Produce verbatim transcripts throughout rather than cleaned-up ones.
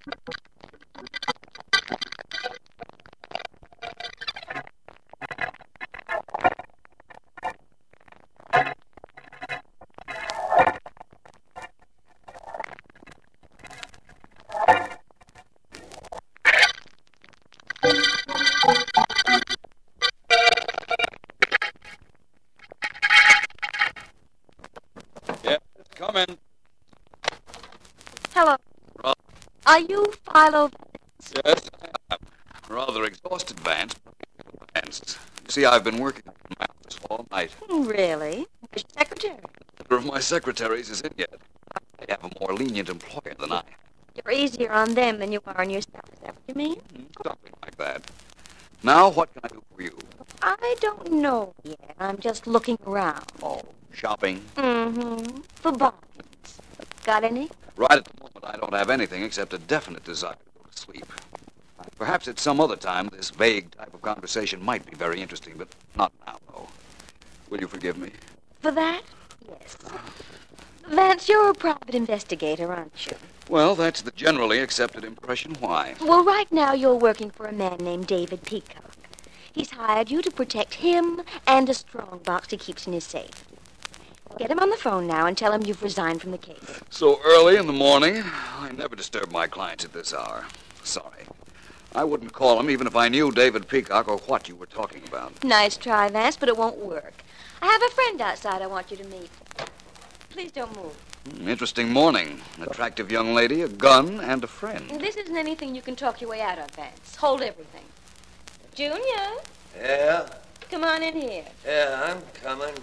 Come in. Hello. Ra- Are you Philo? Yes, I am. Rather exhausted, Vance. Vance. You see, I've been working on my office all night. Really? Where's your secretary? Neither of my secretaries is in yet. They have a more lenient employer than I. You're easier on them than you are on yourself. Is that what you mean? Something like that. Now, what can I do for you? I don't know yet. I'm just looking around. Oh, shopping? Mm-hmm. For bargains. Got any? Right at the moment, I don't have anything except a definite desire to go to sleep. Perhaps at some other time, this vague type of conversation might be very interesting, but not now, though. Will you forgive me? For that? Yes. Vance, you're a private investigator, aren't you? Well, that's the generally accepted impression. Why? Well, right now you're working for a man named David Peacock. He's hired you to protect him and a strong box he keeps in his safe. Get him on the phone now and tell him you've resigned from the case. So early in the morning? I never disturb my clients at this hour. Sorry. I wouldn't call him even if I knew David Peacock or what you were talking about. Nice try, Vance, but it won't work. I have a friend outside I want you to meet. Please don't move. Hmm, interesting morning. An attractive young lady, a gun, and a friend. This isn't anything you can talk your way out of, Vance. Hold everything. Junior, Yeah? come on in here. Yeah, I'm coming.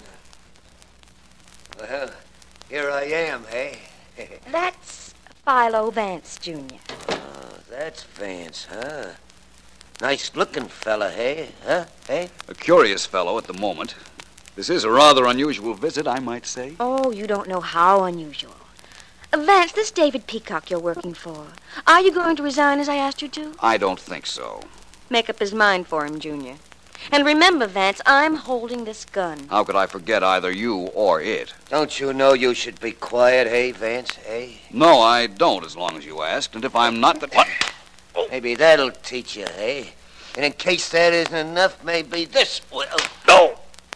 Well, here I am, hey? That's Philo Vance, Junior Oh, that's Vance, huh? Nice-looking fella, hey? Huh? Hey? A curious fellow at the moment. This is a rather unusual visit, I might say. Oh, you don't know how unusual. Uh, Vance, this David Peacock you're working for, are you going to resign as I asked you to? I don't think so. Make up his mind for him, Junior. And remember, Vance, I'm holding this gun. How could I forget either you or it? Don't you know you should be quiet, hey, Vance, hey? No, I don't, as long as you asked. And if I'm not, then what? Maybe that'll teach you, hey? And in case that isn't enough, maybe this will. No!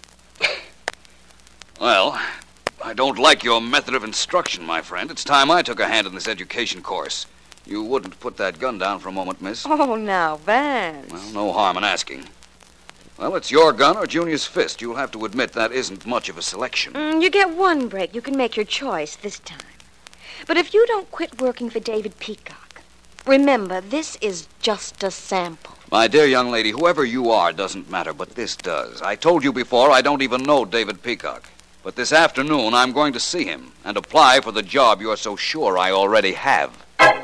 Well, I don't like your method of instruction, my friend. It's time I took a hand in this education course. You wouldn't put that gun down for a moment, miss? Oh, now, Vance. Well, no harm in asking. Well, it's your gun or Junior's fist. You'll have to admit that isn't much of a selection. Mm, you get one break. You can make your choice this time. But if you don't quit working for David Peacock, remember, this is just a sample. My dear young lady, whoever you are doesn't matter, but this does. I told you before I don't even know David Peacock. But this afternoon, I'm going to see him and apply for the job you're so sure I already have.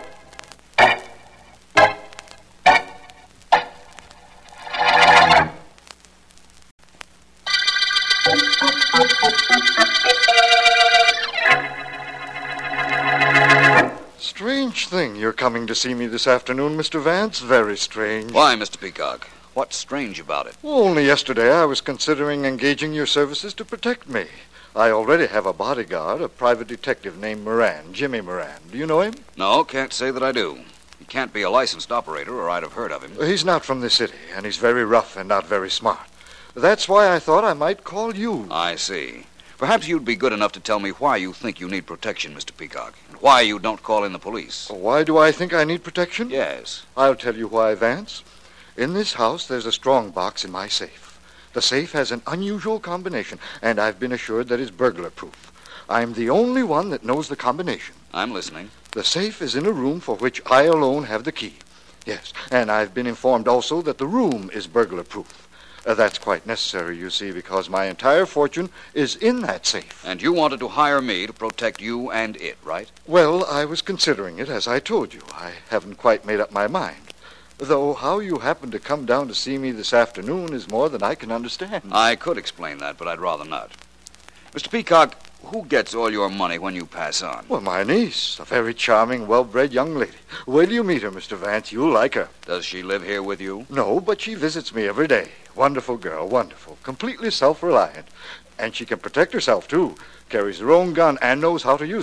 Strange thing you're coming to see me this afternoon, Mister Vance. Very strange. Why, Mister Peacock? What's strange about it? Well, only yesterday I was considering engaging your services to protect me. I already have a bodyguard, a private detective named Moran, Jimmy Moran. Do you know him? No, can't say that I do. He can't be a licensed operator, or I'd have heard of him. He's not from the city, and he's very rough and not very smart. That's why I thought I might call you. I see. Perhaps you'd be good enough to tell me why you think you need protection, Mister Peacock, and why you don't call in the police. Why do I think I need protection? Yes. I'll tell you why, Vance. In this house, there's a strong box in my safe. The safe has an unusual combination, and I've been assured that it's burglar-proof. I'm the only one that knows the combination. I'm listening. The safe is in a room for which I alone have the key. Yes, and I've been informed also that the room is burglar-proof. Uh, that's quite necessary, you see, because my entire fortune is in that safe. And you wanted to hire me to protect you and it, right? Well, I was considering it, as I told you. I haven't quite made up my mind. Though how you happened to come down to see me this afternoon is more than I can understand. I could explain that, but I'd rather not. Mister Peacock, who gets all your money when you pass on? Well, my niece, a very charming, well-bred young lady. Wait till you meet her, Mister Vance. You'll like her. Does she live here with you? No, but she visits me every day. Wonderful girl, wonderful. Completely self-reliant. And she can protect herself, too. Carries her own gun and knows how to use it.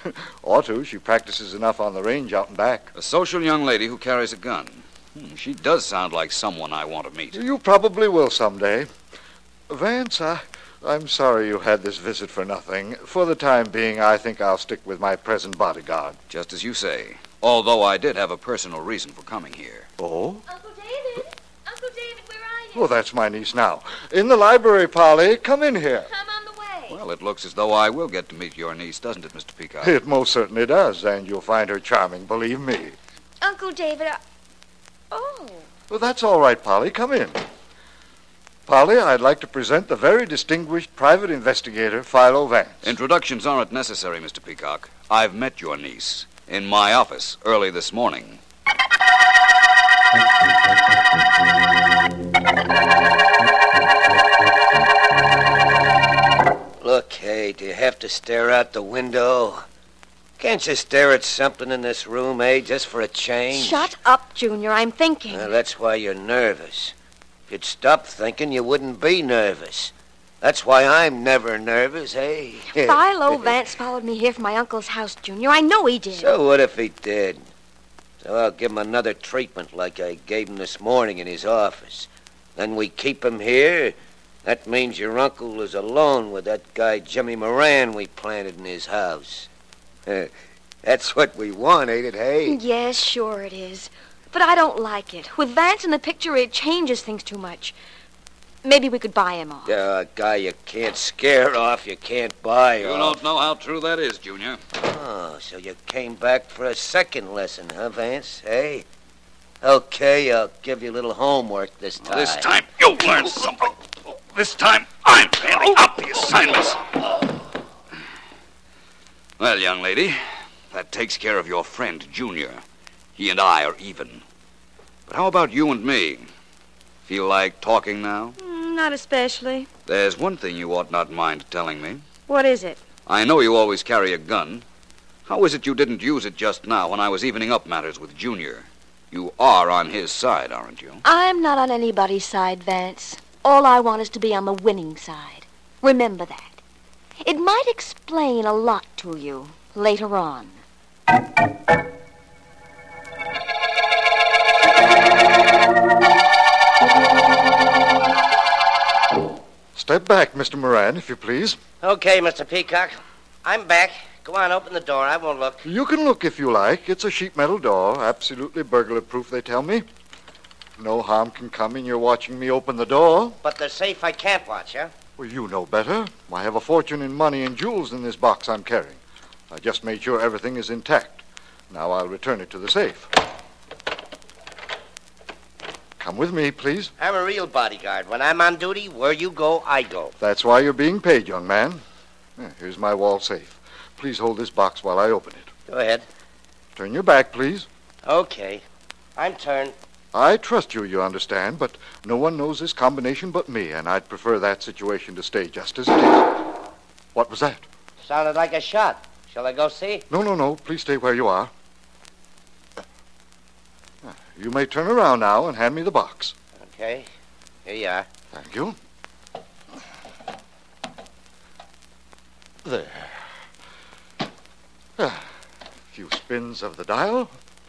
Ought to. She practices enough on the range out and back. A social young lady who carries a gun. Hmm, she does sound like someone I want to meet. You probably will someday. Vance, I, I'm sorry you had this visit for nothing. For the time being, I think I'll stick with my present bodyguard. Just as you say. Although I did have a personal reason for coming here. Oh? Uncle David? Uncle David, where are you? Well, that's my niece now. In the library, Polly. Come in here. I'm on the way. Well, it looks as though I will get to meet your niece, doesn't it, Mister Peacock? It most certainly does, and you'll find her charming, believe me. Uncle David, I... Oh. Well, that's all right, Polly. Come in. Polly, I'd like to present the very distinguished private investigator, Philo Vance. Introductions aren't necessary, Mister Peacock. I've met your niece in my office early this morning. Look, hey, do you have to stare out the window? Can't you stare at something in this room, eh, just for a change? Shut up, Junior. I'm thinking. Well, that's why you're nervous. If you'd stop thinking, you wouldn't be nervous. That's why I'm never nervous, eh? Philo Vance followed me here from my uncle's house, Junior. I know he did. So what if he did? So I'll give him another treatment like I gave him this morning in his office. Then we keep him here. That means your uncle is alone with that guy Jimmy Moran we planted in his house. That's what we want, ain't it, hey? Yes, sure it is. But I don't like it. With Vance in the picture, it changes things too much. Maybe we could buy him off. Uh, a guy you can't scare off, you can't buy You off. don't know how true that is, Junior. Oh, so you came back for a second lesson, huh, Vance? Hey? Okay, I'll give you a little homework this time. This time you'll learn something. This time I'm handing out the assignments. Well, young lady, that takes care of your friend, Junior. He and I are even. But how about you and me? Feel like talking now? Mm, not especially. There's one thing you ought not mind telling me. What is it? I know you always carry a gun. How is it you didn't use it just now when I was evening up matters with Junior? You are on his side, aren't you? I'm not on anybody's side, Vance. All I want is to be on the winning side. Remember that. It might explain a lot to you later on. Step back, Mister Moran, if you please. Okay, Mister Peacock. I'm back. Go on, open the door. I won't look. You can look if you like. It's a sheet metal door, absolutely burglar-proof, they tell me. No harm can come in your watching me open the door. But the safe I can't watch, huh? Well, you know better. I have a fortune in money and jewels in this box I'm carrying. I just made sure everything is intact. Now I'll return it to the safe. Come with me, please. I'm a real bodyguard. When I'm on duty, where you go, I go. That's why you're being paid, young man. Yeah, here's my wall safe. Please hold this box while I open it. Go ahead. Turn your back, please. Okay. I'm turned. I trust you, you understand, but no one knows this combination but me, and I'd prefer that situation to stay just as it is. What was that? Sounded like a shot. Shall I go see? No, no, no. Please stay where you are. You may turn around now and hand me the box. Okay. Here you are. Thank you. There. A few spins of the dial.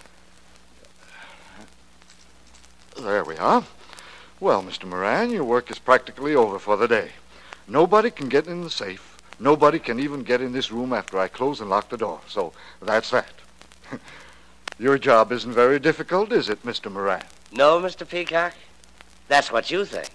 There we are. Well, Mister Moran, your work is practically over for the day. Nobody can get in the safe. Nobody can even get in this room after I close and lock the door. So that's that. Your job isn't very difficult, is it, Mister Moran? No, Mister Peacock? That's what you think.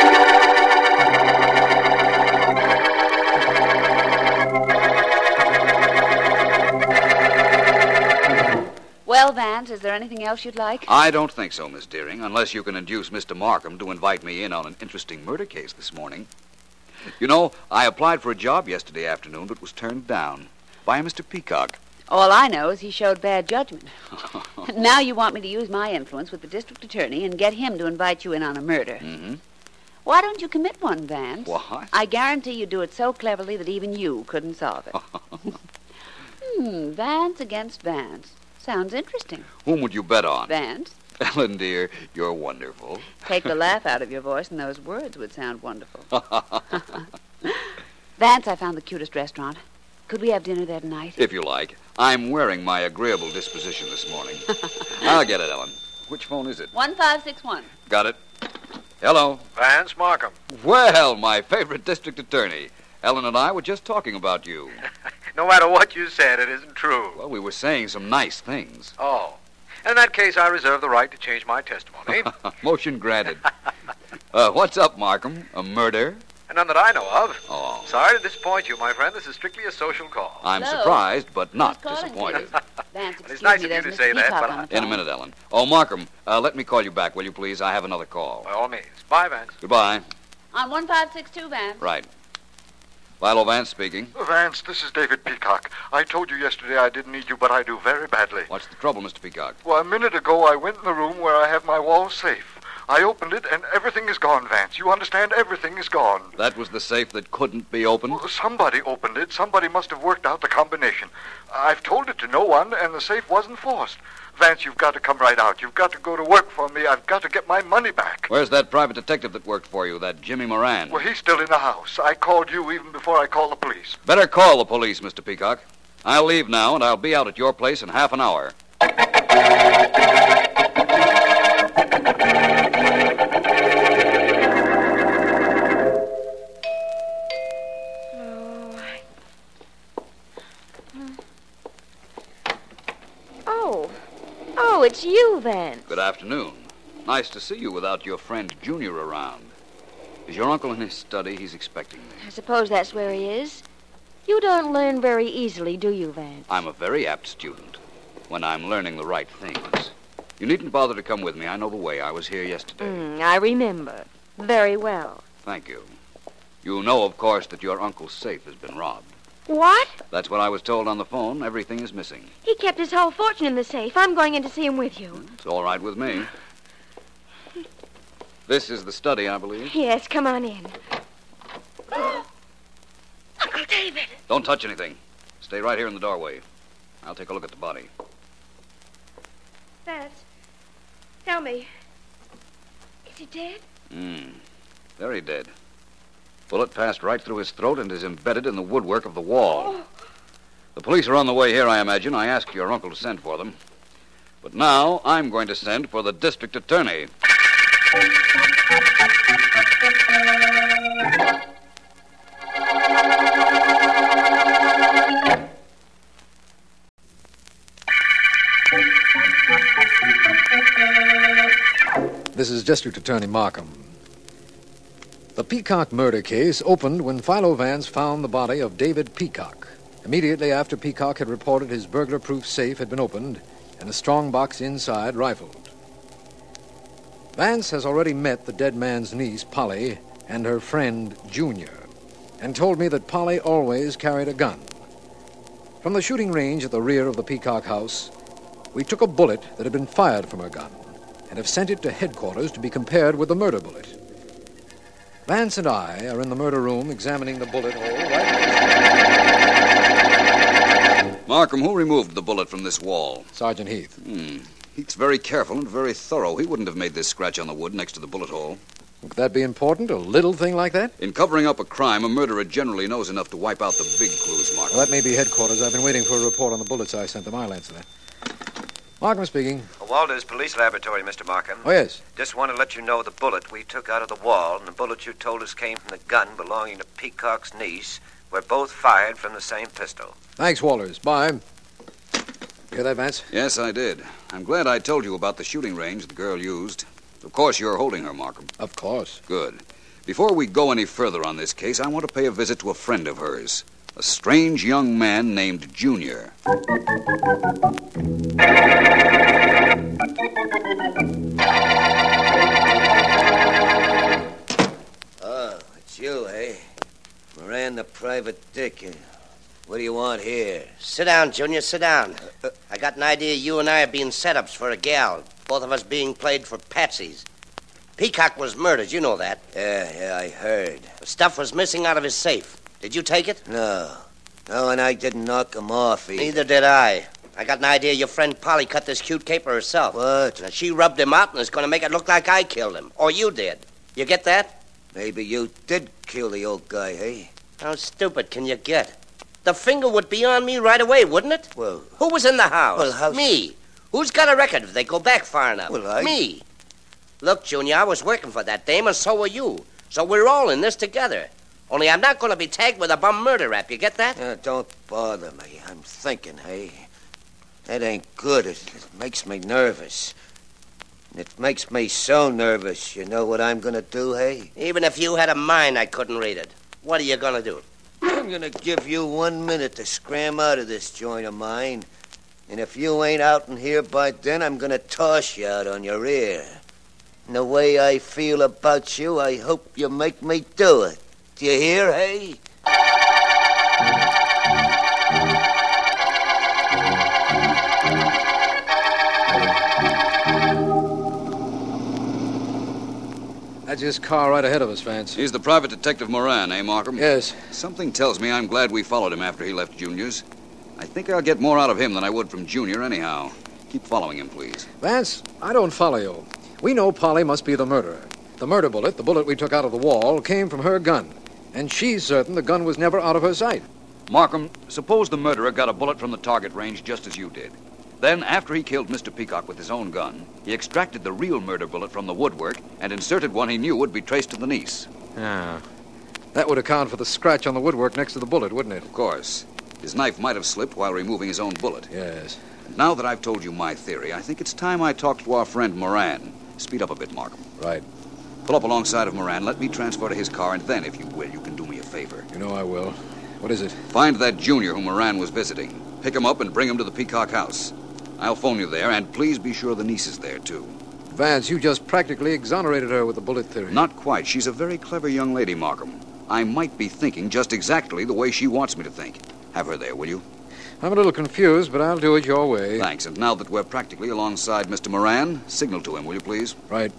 Well, Vance, is there anything else you'd like? I don't think so, Miss Deering, unless you can induce Mister Markham to invite me in on an interesting murder case this morning. You know, I applied for a job yesterday afternoon, but was turned down by Mister Peacock. All I know is he showed bad judgment. Now you want me to use my influence with the district attorney and get him to invite you in on a murder. Mm-hmm. Why don't you commit one, Vance? What? I guarantee you do it so cleverly that even you couldn't solve it. hmm, Vance against Vance. Sounds interesting. Whom would you bet on? Vance. Ellen, dear, you're wonderful. Take the laugh out of your voice and those words would sound wonderful. Vance, I found the cutest restaurant. Could we have dinner there tonight? If you like. I'm wearing my agreeable disposition this morning. I'll get it, Ellen. Which phone is it? one five six one. Got it. Hello. Vance Markham. Well, my favorite district attorney. Ellen and I were just talking about you. No matter what you said, it isn't true. Well, we were saying some nice things. Oh. In that case, I reserve the right to change my testimony. Motion granted. Uh, what's up, Markham? A murder? None that I know of. Oh. Sorry to disappoint you, my friend. This is strictly a social call. I'm Hello? surprised, but not Who's calling, disappointed. please? Vance, It's excuse nice me, of you there's to say Mister that, Peacock but on I- the In a phone. minute, Ellen. Oh, Markham, uh, let me call you back, will you please? I have another call. By all means. Bye, Vance. Goodbye. On one five six two, Vance. Right. Philo Vance speaking. Vance, this is David Peacock. I told you yesterday I didn't need you, but I do very badly. What's the trouble, Mister Peacock? Well, a minute ago I went in the room where I have my wall safe. I opened it, and everything is gone, Vance. You understand? Everything is gone. That was the safe that couldn't be opened? Well, somebody opened it. Somebody must have worked out the combination. I've told it to no one, and the safe wasn't forced. Vance, you've got to come right out. You've got to go to work for me. I've got to get my money back. Where's that private detective that worked for you, that Jimmy Moran? Well, he's still in the house. I called you even before I called the police. Better call the police, Mister Peacock. I'll leave now, and I'll be out at your place in half an hour. Oh. Oh, it's you, Vance. Good afternoon. Nice to see you without your friend Junior around. Is your uncle in his study? He's expecting me. I suppose that's where he is. You don't learn very easily, do you, Vance? I'm a very apt student when I'm learning the right things. You needn't bother to come with me. I know the way. I was here yesterday. Mm, I remember. Very well. Thank you. You know, of course, that your uncle's safe has been robbed. What? That's what I was told on the phone. Everything is missing. He kept his whole fortune in the safe. I'm going in to see him with you. It's all right with me. This is the study, I believe. Yes, come on in. Uncle David. Don't touch anything. Stay right here in the doorway. I'll take a look at the body. Vance, tell me, is he dead? Hmm. Very dead. Bullet passed right through his throat and is embedded in the woodwork of the wall. Oh. The police are on the way here, I imagine. I asked your uncle to send for them. But now I'm going to send for the district attorney. This is District Attorney Markham. The Peacock murder case opened when Philo Vance found the body of David Peacock, immediately after Peacock had reported his burglar-proof safe had been opened and a strong box inside rifled. Vance has already met the dead man's niece, Polly, and her friend, Junior, and told me that Polly always carried a gun. From the shooting range at the rear of the Peacock house, we took a bullet that had been fired from her gun and have sent it to headquarters to be compared with the murder bullet. Vance and I are in the murder room examining the bullet hole right... Markham, who removed the bullet from this wall? Sergeant Heath. Hmm. Heath's very careful and very thorough. He wouldn't have made this scratch on the wood next to the bullet hole. Would that be important, a little thing like that? In covering up a crime, a murderer generally knows enough to wipe out the big clues, Markham. Well, that may be headquarters. I've been waiting for a report on the bullets I sent them. I'll answer that. Markham speaking. Walters Police Laboratory, Mister Markham. Oh, yes. Just want to let you know the bullet we took out of the wall and the bullet you told us came from the gun belonging to Peacock's niece were both fired from the same pistol. Thanks, Walters. Bye. Hear that, Vance? Yes, I did. I'm glad I told you about the shooting range the girl used. Of course, you're holding her, Markham. Of course. Good. Before we go any further on this case, I want to pay a visit to a friend of hers, a strange young man named Junior. Oh, it's you, eh? Moran the private dick. What do you want here? Sit down, Junior, sit down. I got an idea you and I are being setups for a gal. Both of us being played for patsies. Peacock was murdered, you know that. Yeah, yeah, I heard. The stuff was missing out of his safe. Did you take it? No. No, and I didn't knock him off either. Neither did I. I got an idea your friend Polly cut this cute caper herself. What? Now, she rubbed him out and is going to make it look like I killed him. Or you did. You get that? Maybe you did kill the old guy, eh? How stupid can you get? the finger would be on me right away, wouldn't it? Well, Who was in the house? Well, how- Me. Who's got a record if they go back far enough? Well, I- Me. Look, Junior, I was working for that dame, and so were you. So we're all in this together. Only I'm not going to be tagged with a bum murder rap. You get that? uh, don't bother me. I'm thinking, hey. That ain't good. It, it makes me nervous. It makes me so nervous. You know what I'm going to do, hey? Even if you had a mind, I couldn't read it. What are you going to do? I'm going to give you one minute to scram out of this joint of mine. And if you ain't out in here by then, I'm going to toss you out on your ear. And the way I feel about you, I hope you make me do it. Do you hear, hey? That's his car right ahead of us, Vance. He's the private detective Moran, eh, Markham? Yes. Something tells me I'm glad we followed him after he left Junior's. I think I'll get more out of him than I would from Junior anyhow. Keep following him, please. Vance, I don't follow you. We know Polly must be the murderer. The murder bullet, the bullet we took out of the wall, came from her gun. And she's certain the gun was never out of her sight. Markham, suppose the murderer got a bullet from the target range just as you did. Then, after he killed Mister Peacock with his own gun, he extracted the real murder bullet from the woodwork and inserted one he knew would be traced to the niece. Yeah. That would account for the scratch on the woodwork next to the bullet, wouldn't it? Of course. His knife might have slipped while removing his own bullet. Yes. Now that I've told you my theory, I think it's time I talked to our friend Moran. Speed up a bit, Markham. Right. Pull up alongside of Moran, let me transfer to his car, and then, if you will, you can do me a favor. You know I will. What is it? Find that junior who Moran was visiting. Pick him up and bring him to the Peacock house. I'll phone you there, and please be sure the niece is there, too. Vance, you just practically exonerated her with the bullet theory. Not quite. She's a very clever young lady, Markham. I might be thinking just exactly the way she wants me to think. Have her there, will you? I'm a little confused, but I'll do it your way. Thanks. And now that we're practically alongside Mister Moran, signal to him, will you, please? Right.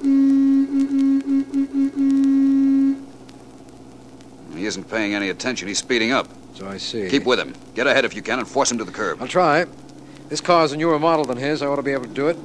He isn't paying any attention. He's speeding up. So I see. Keep with him. Get ahead if you can and force him to the curb. I'll try. This car's a newer model than his. I ought to be able to do it.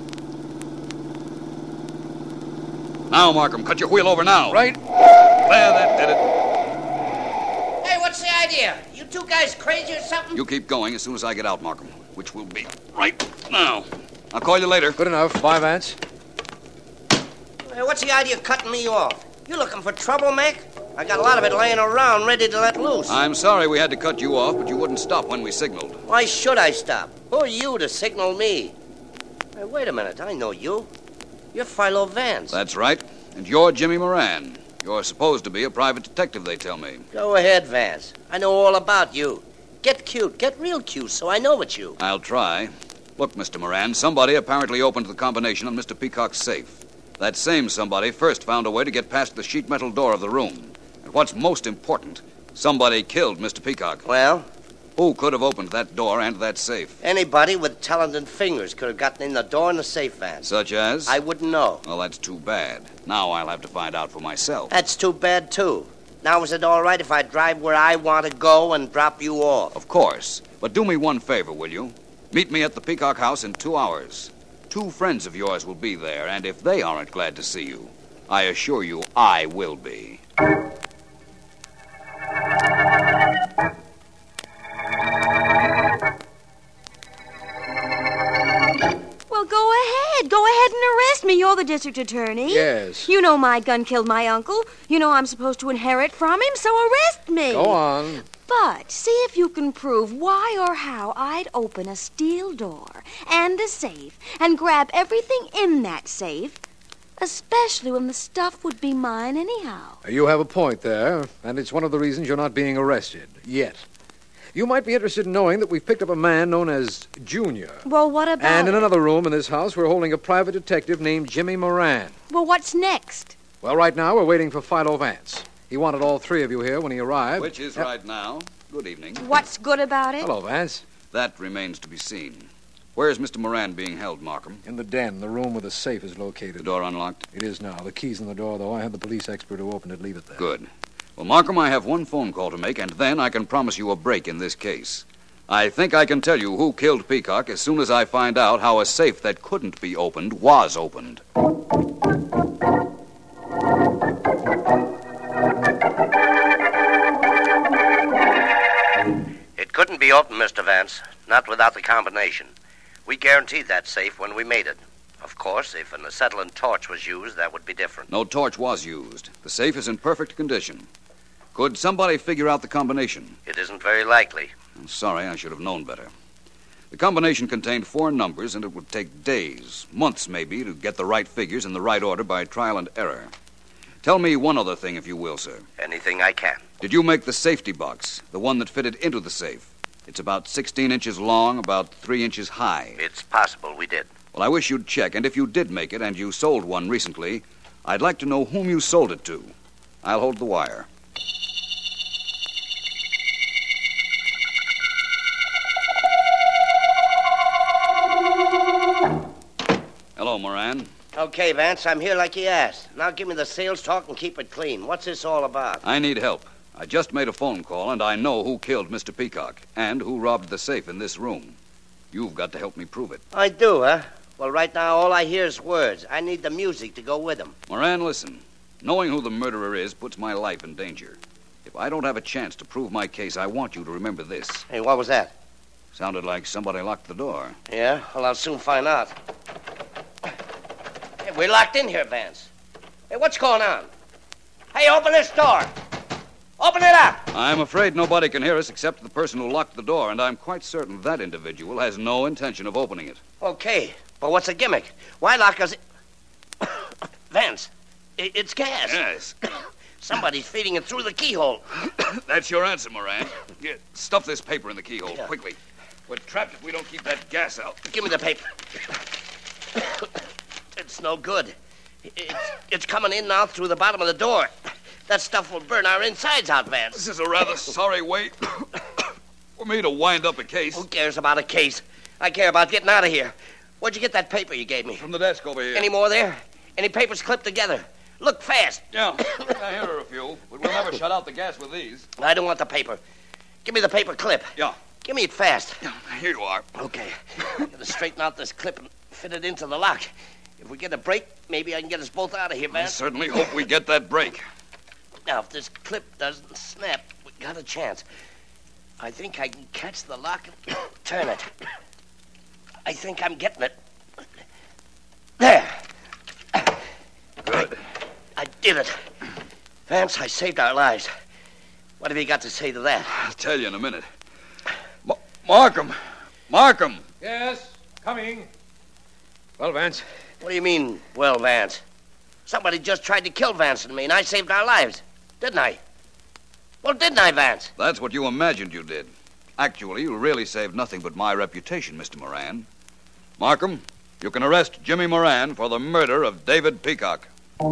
Now, Markham, cut your wheel over now. Right. There, that did it. Hey, what's the idea? You two guys crazy or something? You keep going as soon as I get out, Markham, which will be right now. I'll call you later. Good enough. Bye, Vance. Hey, what's the idea of cutting me off? You looking for trouble, Mac? I got a lot of it laying around ready to let loose. I'm sorry we had to cut you off, but you wouldn't stop when we signaled. Why should I stop? Who are you to signal me? Hey, wait a minute. I know you. You're Philo Vance. That's right. And you're Jimmy Moran. You're supposed to be a private detective, they tell me. Go ahead, Vance. I know all about you. Get cute. Get real cute so I know it's you. I'll try. Look, Mister Moran, somebody apparently opened the combination on Mister Peacock's safe. That same somebody first found a way to get past the sheet metal door of the room. And what's most important, somebody killed Mister Peacock. Well? Who could have opened that door and that safe? Anybody with talented fingers could have gotten in the door and the safe, Vance. Such as? I wouldn't know. Well, that's too bad. Now I'll have to find out for myself. That's too bad, too. Now, is it all right if I drive where I want to go and drop you off? Of course. But do me one favor, will you? Meet me at the Peacock house in two hours. Two friends of yours will be there, and if they aren't glad to see you, I assure you I will be. Well, go ahead. Go ahead and arrest me. You're the district attorney. Yes. You know my gun killed my uncle. You know I'm supposed to inherit from him, so arrest me. Go on. But see if you can prove why or how I'd open a steel door and a safe and grab everything in that safe, especially when the stuff would be mine anyhow. You have a point there, and it's one of the reasons you're not being arrested. Yet. You might be interested in knowing that we've picked up a man known as Junior. Well, what about And in it? another room in this house, we're holding a private detective named Jimmy Moran. Well, what's next? Well, right now, we're waiting for Philo Vance. He wanted all three of you here when he arrived. Which is Yep. right now. Good evening. What's good about it? Hello, Vance. That remains to be seen. Where's Mister Moran being held, Markham? In the den, the room where the safe is The located. door unlocked? It is now. The key's in the door, though. I had the police expert who opened it leave it there. Good. Well, Markham, I have one phone call to make, and then I can promise you a break in this case. I think I can tell you who killed Peacock as soon as I find out how a safe that couldn't be opened was opened. open, Mister Vance. Not without the combination. We guaranteed that safe when we made it. Of course, if an acetylene torch was used, that would be different. No torch was used. The safe is in perfect condition. Could somebody figure out the combination? It isn't very likely. I'm sorry, I should have known better. The combination contained four numbers, and it would take days, months maybe, to get the right figures in the right order by trial and error. Tell me one other thing, if you will, sir. Anything I can. Did you make the safety box, the one that fitted into the safe? It's about sixteen inches long, about three inches high. It's possible we did. Well, I wish you'd check, and if you did make it and you sold one recently, I'd like to know whom you sold it to. I'll hold the wire. Hello, Moran. Okay, Vance, I'm here like you asked. Now give me the sales talk and keep it clean. What's this all about? I need help. I just made a phone call, and I know who killed Mister Peacock and who robbed the safe in this room. You've got to help me prove it. I do, huh? Well, right now, all I hear is words. I need the music to go with them. Moran, listen. Knowing who the murderer is puts my life in danger. If I don't have a chance to prove my case, I want you to remember this. Hey, what was that? Sounded like somebody locked the door. Yeah? Well, I'll soon find out. Hey, we're locked in here, Vance. Hey, what's going on? Hey, open this door. Open it up. I'm afraid nobody can hear us except the person who locked the door, and I'm quite certain that individual has no intention of opening it. Okay, but what's the gimmick? Why lock us in? Vance, i- it's gas. Yes. Somebody's feeding it through the keyhole. That's your answer, Moran. Here, stuff this paper in the keyhole, Yeah. quickly. We're trapped if we don't keep that gas out. Give me the paper. It's no good. It's, it's coming in now through the bottom of the door. That stuff will burn our insides out, Vance. This is a rather sorry way for me to wind up a case. Who cares about a case? I care about getting out of here. Where'd you get that paper you gave me? From the desk over here. Any more there? Any papers clipped together? Look fast. Yeah, I hear a few, but we'll never shut out the gas with these. I don't want the paper. Give me the paper clip. Yeah. Give me it fast. Yeah, here you are. Okay. Gotta straighten out this clip and fit it into the lock. If we get a break, maybe I can get us both out of here, I Vance. certainly hope we get that break. Now, if this clip doesn't snap, we got a chance. I think I can catch the lock and turn it. I think I'm getting it. There. Good. I did it. Vance, I saved our lives. What have you got to say to that? I'll tell you in a minute. Ma- Markham! Markham! Yes, coming. Well, Vance, What do you mean, well, Vance? Somebody just tried to kill Vance and me, and I saved our lives. Didn't I? Well, didn't I, Vance? That's what you imagined you did. Actually, you really saved nothing but my reputation, Mister Moran. Markham, you can arrest Jimmy Moran for the murder of David Peacock.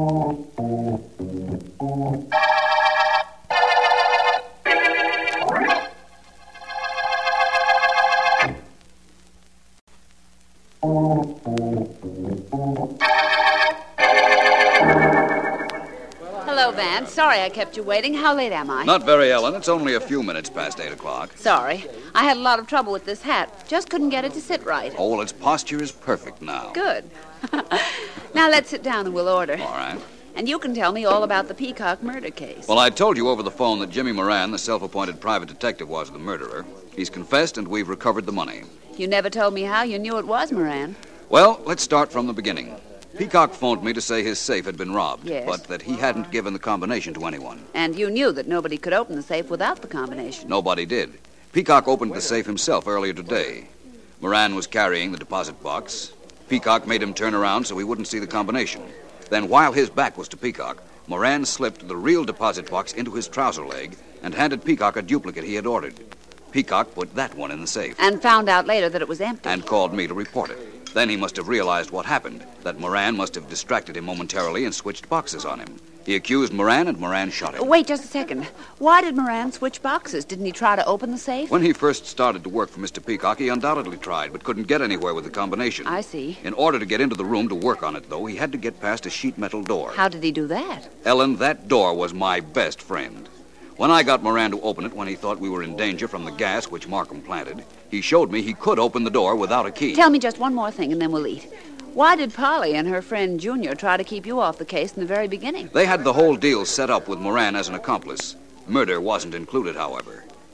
Hello, Vance. Sorry I kept you waiting. How late am I? Not very, Ellen. It's only a few minutes past eight o'clock. Sorry. I had a lot of trouble with this hat. Just couldn't get it to sit right. Oh, well, its posture is perfect now. Good. Now let's sit down and we'll order. All right. And you can tell me all about the Peacock murder case. Well, I told you over the phone that Jimmy Moran, the self-appointed private detective, was the murderer. He's confessed, and we've recovered the money. You never told me how you knew it was Moran. Well, let's start from the beginning. Peacock phoned me to say his safe had been robbed, Yes. but that he hadn't given the combination to anyone. And you knew that nobody could open the safe without the combination. Nobody did. Peacock opened the safe himself earlier today. Moran was carrying the deposit box. Peacock made him turn around so he wouldn't see the combination. Then, while his back was to Peacock, Moran slipped the real deposit box into his trouser leg and handed Peacock a duplicate he had ordered. Peacock put that one in the safe And found out later that it was empty. and called me to report it. Then he must have realized what happened, that Moran must have distracted him momentarily and switched boxes on him. He accused Moran, and Moran shot him. Wait just a second. Why did Moran switch boxes? Didn't he try to open the safe? When he first started to work for Mister Peacock, he undoubtedly tried, but couldn't get anywhere with the combination. I see. In order to get into the room to work on it, though, he had to get past a sheet metal door. How did he do that? Ellen, that door was my best friend. When I got Moran to open it when he thought we were in danger from the gas which Markham planted, he showed me he could open the door without a key. Tell me just one more thing and then we'll eat. Why did Polly and her friend Junior try to keep you off the case in the very beginning? They had the whole deal set up with Moran as an accomplice. Murder wasn't included, however.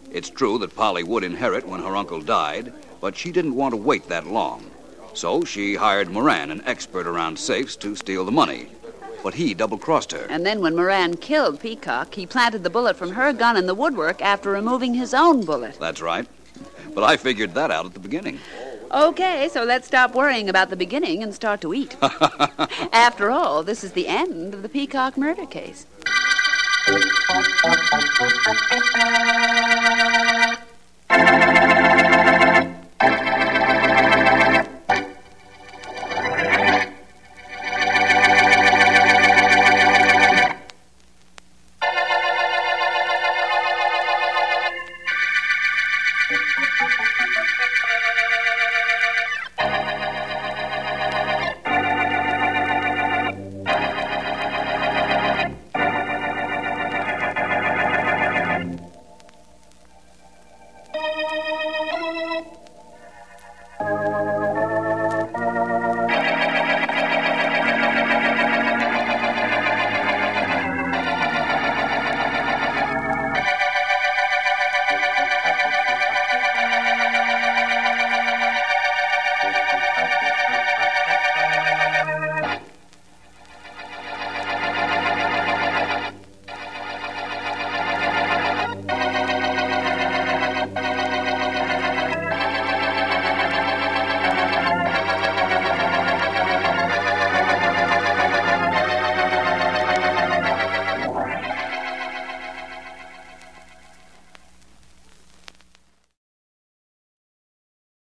It's true that Polly would inherit when her uncle died, but she didn't want to wait that long. So she hired Moran, an expert around safes, to steal the money. But he double-crossed her. And then when Moran killed Peacock, he planted the bullet from her gun in the woodwork after removing his own bullet. That's right. But I figured that out at the beginning. Okay, so let's stop worrying about the beginning and start to eat. After all, this is the end of the Peacock murder case.